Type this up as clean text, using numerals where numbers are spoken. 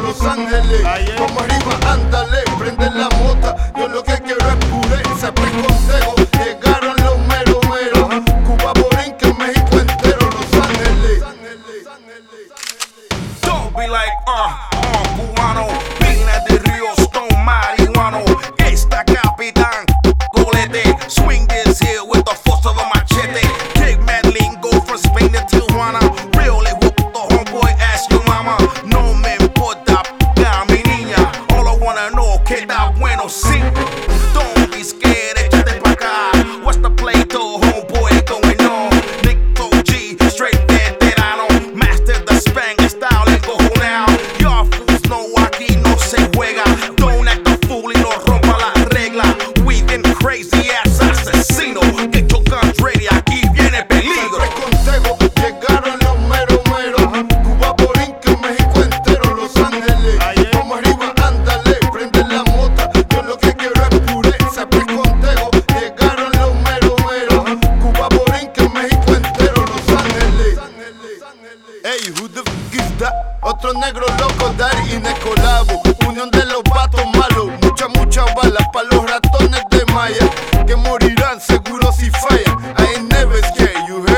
Los Ángeles. Vamos arriba, ándale, prende la mota. Yo lo que quiero es pureza, consejo. Llegaron los meros meros. Cuba, Borinquen, México entero, Los Ángeles. Don't be like, cubano, pina de Río, stone marihuano. Esta capitán, golete, swing this here with the force of a machete. Kick mad lingo from Spain to Tijuana. Really whoop the homeboy, ask your mama. No me importa, mi niña. All I wanna know, que da bueno, sí. Don't be scared, échate pa' acá. What's the play though, homeboy, going on? Nick G, straight veterano. Master the Spanglish style and go now. Y'all fools know aquí no se juega. Don't act a fool y no rompa la regla. We them crazy ass asesinos. Get your guns ready, aquí viene peligro. Consejo, llegaron los meros meros. Cuba, Borinquen, México entero, Los Ángeles. Vamos arriba, ándale, prende la mota. Yo lo que quiero es pureza, consejo. Llegaron los meros meros. Cuba, Borinquen, México entero, Los Ángeles. Ey, who the f is that? Otro negro loco, Daddy y Necolabo. Unión de los vatos malos. Mucha bala pa' los ratones de Maya, que morirán seguro si fallan. I ain't never scared, you